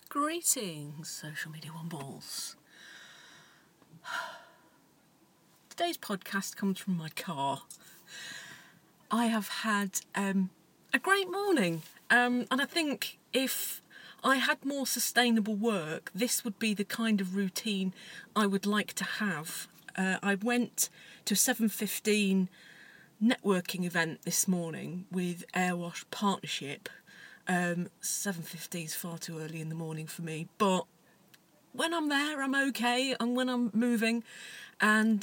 Greetings, social media wombles. Today's podcast comes from my car. I have had a great morning, and I think if I had more sustainable work, this would be the kind of routine I would like to have. I went to a 7:15 networking event this morning with Airwash Partnership. 7:15 is far too early in the morning for me, but when I'm there, I'm okay, and when I'm moving, and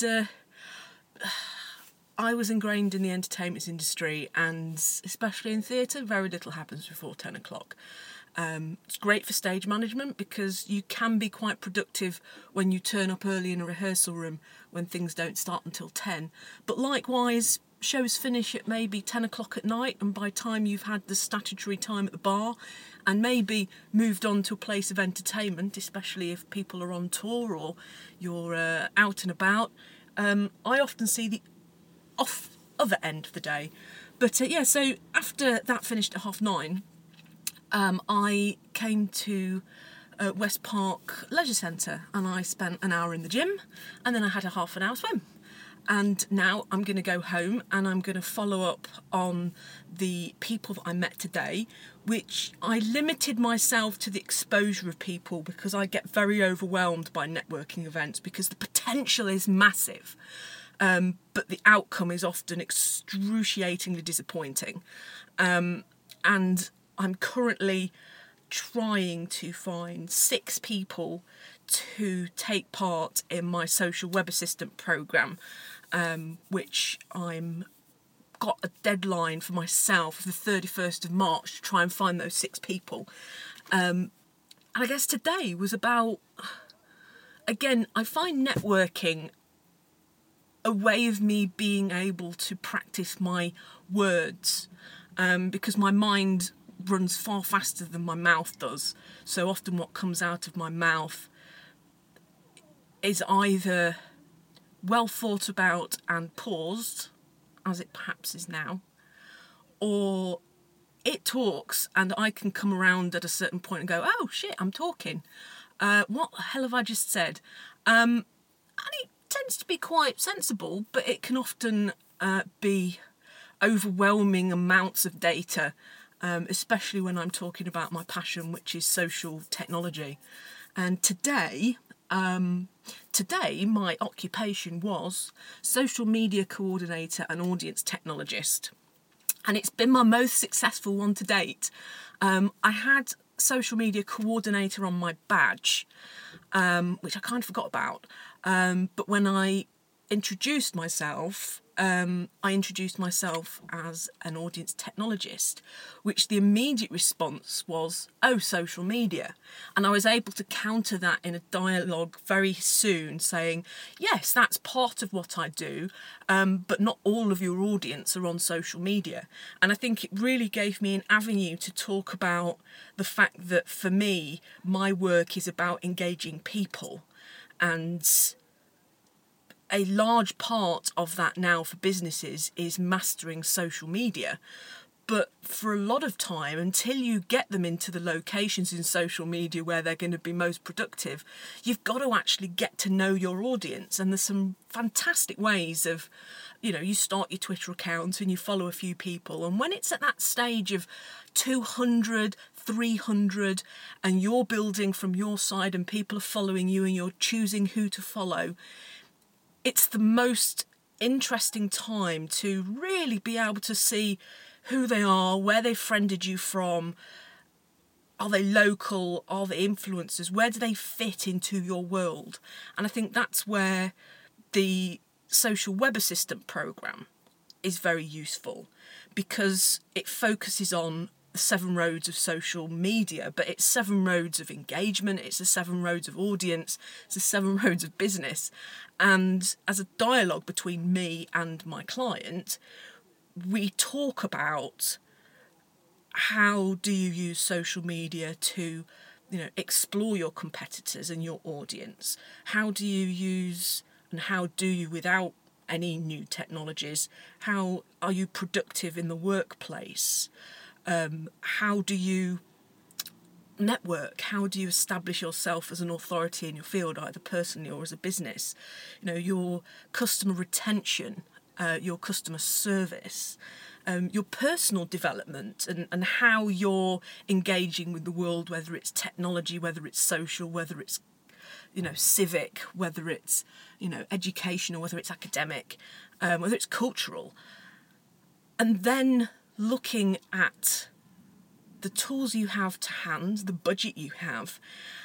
I was ingrained in the entertainment industry, and especially in theatre, very little happens before 10 o'clock. It's great for stage management because you can be quite productive when you turn up early in a rehearsal room when things don't start until 10. But likewise, shows finish at maybe 10 o'clock at night, and by the time you've had the statutory time at the bar and maybe moved on to a place of entertainment, especially if people are on tour or you're out and about, I often see the other end of the day. But so after that finished at 9:30, I came to West Park Leisure Centre and I spent an hour in the gym, and then I had a half an hour swim. And now I'm going to go home and I'm going to follow up on the people that I met today, which I limited myself to the exposure of people because I get very overwhelmed by networking events because the potential is massive, but the outcome is often excruciatingly disappointing. And I'm currently trying to find 6 people to take part in my social web assistant programme, which I'm got a deadline for myself of the 31st of March to try and find those 6 people. And I guess today was about, again, I find networking a way of me being able to practice my words, because my mind runs far faster than my mouth does. So often what comes out of my mouth is either well thought about and paused, as it perhaps is now, or it talks and I can come around at a certain point and go, oh shit, I'm talking. What the hell have I just said? And it tends to be quite sensible, but it can often be overwhelming amounts of data, especially when I'm talking about my passion, which is social technology. And today my occupation was social media coordinator and audience technologist, and it's been my most successful one to date. I had social media coordinator on my badge, which I kind of forgot about, but when I introduced myself, as an audience technologist, which the immediate response was, oh, social media. And I was able to counter that in a dialogue very soon, saying, yes, that's part of what I do, but not all of your audience are on social media. And I think it really gave me an avenue to talk about the fact that for me, my work is about engaging people, and a large part of that now for businesses is mastering social media. But for a lot of time, until you get them into the locations in social media where they're going to be most productive, you've got to actually get to know your audience. And there's some fantastic ways of, you start your Twitter account and you follow a few people. And when it's at that stage of 200, 300, and you're building from your side and people are following you and you're choosing who to follow, it's the most interesting time to really be able to see who they are, where they've friended you from, are they local, are they influencers, where do they fit into your world? And I think that's where the social web assistant programme is very useful, because it focuses on the 7 roads of social media, but it's 7 roads of engagement, it's the 7 roads of audience, it's the 7 roads of business. And as a dialogue between me and my client, we talk about how do you use social media to, explore your competitors and your audience? How do you use, and how do you, without any new technologies, how are you productive in the workplace? How do you network? How do you establish yourself as an authority in your field, either personally or as a business? You know, your customer retention, your customer service, your personal development, and how you're engaging with the world, whether it's technology, whether it's social, whether it's, you know, civic, whether it's, you know, educational, whether it's academic, whether it's cultural. And then looking at the tools you have to hand, the budget you have,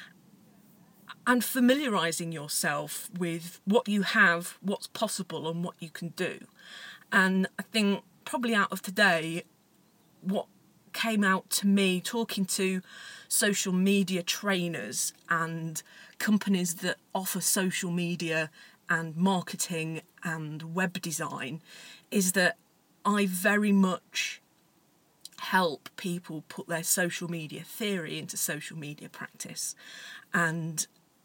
and familiarising yourself with what you have, what's possible, and what you can do. And I think probably out of today, what came out to me talking to social media trainers and companies that offer social media and marketing and web design is that I very much help people put their social media theory into social media practice, and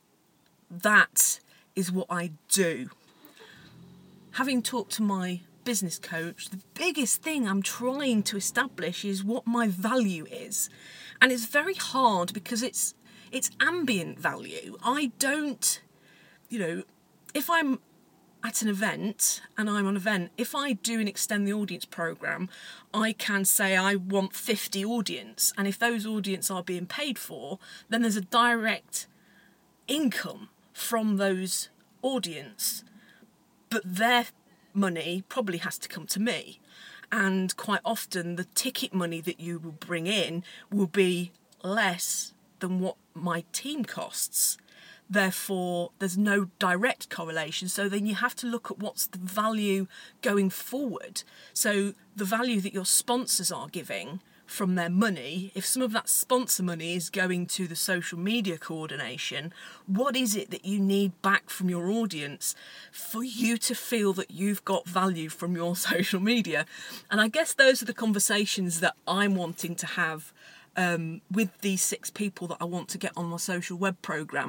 that is what I do. Having talked to my business coach, the biggest thing I'm trying to establish is what my value is, and it's very hard because it's ambient value. I don't, you know, if I'm at an event and I'm on an event, if I do an extend the audience program, I can say I want 50 audience, and if those audience are being paid for, then there's a direct income from those audience, but their money probably has to come to me, and quite often the ticket money that you will bring in will be less than what my team costs. Therefore, there's no direct correlation. So then you have to look at what's the value going forward. So the value that your sponsors are giving from their money, if some of that sponsor money is going to the social media coordination, what is it that you need back from your audience for you to feel that you've got value from your social media? And I guess those are the conversations that I'm wanting to have with these 6 people that I want to get on my social web programme.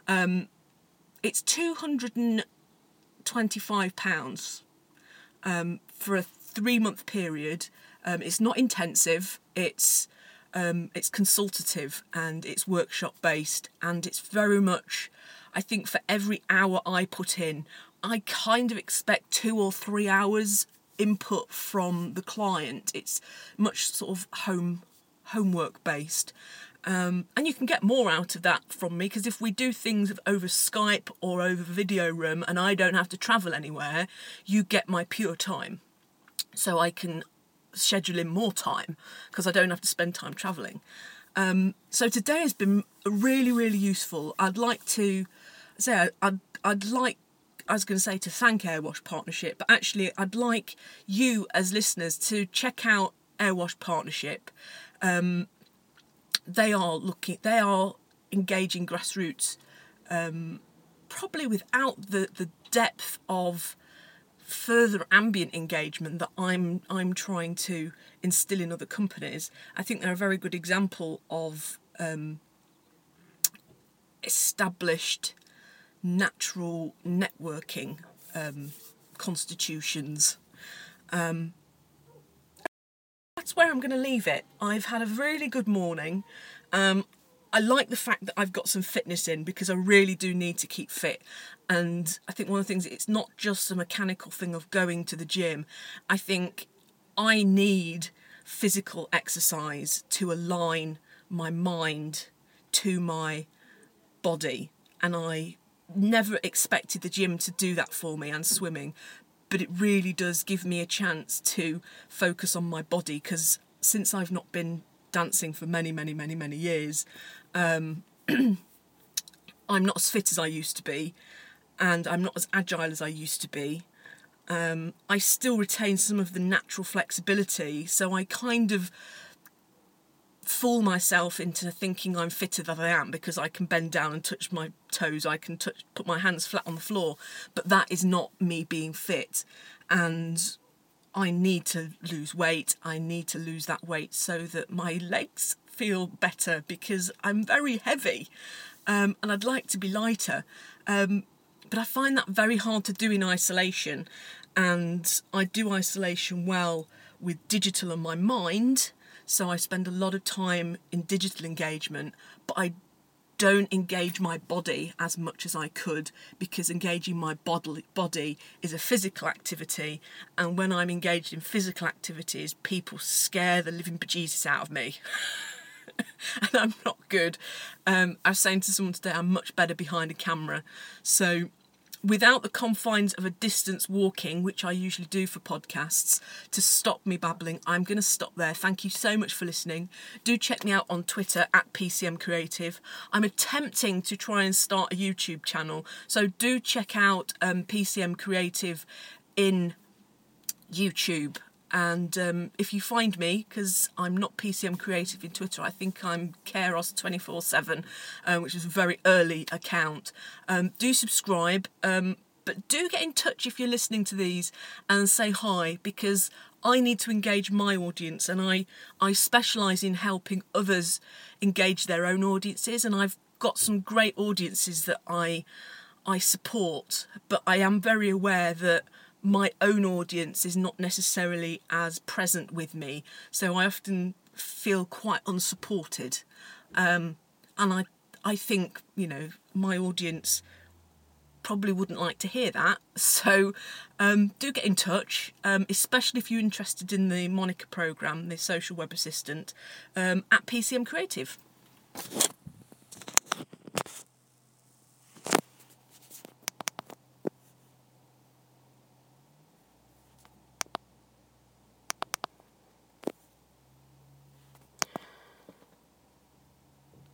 It's £225 for a 3-month period. It's not intensive, it's consultative, and it's workshop based, and it's very much, I think for every hour I put in, I kind of expect 2 or 3 hours input from the client. It's much sort of homework based, and you can get more out of that from me, because if we do things over Skype or over Video Room and I don't have to travel anywhere, you get my pure time, so I can schedule in more time because I don't have to spend time travelling. So today has been really, really useful. I'd like to say I was going to say to thank Airwash Partnership, but actually I'd like you as listeners to check out Airwash Partnership. They are engaging grassroots, probably without the depth of further ambient engagement that I'm trying to instill in other companies. I think they're a very good example of established natural networking constitutions. That's where I'm going to leave it. I've had a really good morning. I like the fact that I've got some fitness in, because I really do need to keep fit. And I think one of the things, it's not just a mechanical thing of going to the gym. I think I need physical exercise to align my mind to my body. And I never expected the gym to do that for me, and swimming. But it really does give me a chance to focus on my body, because since I've not been dancing for many, many, many, many years, I'm not as fit as I used to be, and I'm not as agile as I used to be. I still retain some of the natural flexibility, so I kind of fool myself into thinking I'm fitter than I am, because I can bend down and touch my toes, I can put my hands flat on the floor, but that is not me being fit. And I need to lose weight. I need to lose that weight so that my legs feel better, because I'm very heavy, and I'd like to be lighter, but I find that very hard to do in isolation. And I do isolation well with digital and my mind, so I spend a lot of time in digital engagement, but I don't engage my body as much as I could, because engaging my body is a physical activity, and when I'm engaged in physical activities, people scare the living bejesus out of me. And I'm not good. I was saying to someone today, I'm much better behind a camera. So without the confines of a distance walking, which I usually do for podcasts, to stop me babbling, I'm going to stop there. Thank you so much for listening. Do check me out on Twitter at PCM Creative. I'm attempting to try and start a YouTube channel, so do check out PCM Creative in YouTube. And if you find me, because I'm not PCM Creative in Twitter, I think I'm Keros247, which is a very early account. Do subscribe, but do get in touch if you're listening to these and say hi, because I need to engage my audience, and I specialise in helping others engage their own audiences, and I've got some great audiences that I support, but I am very aware that my own audience is not necessarily as present with me, so I often feel quite unsupported, and I think, you know, my audience probably wouldn't like to hear that, so do get in touch, especially if you're interested in the Monica programme, the social web assistant, at PCM Creative.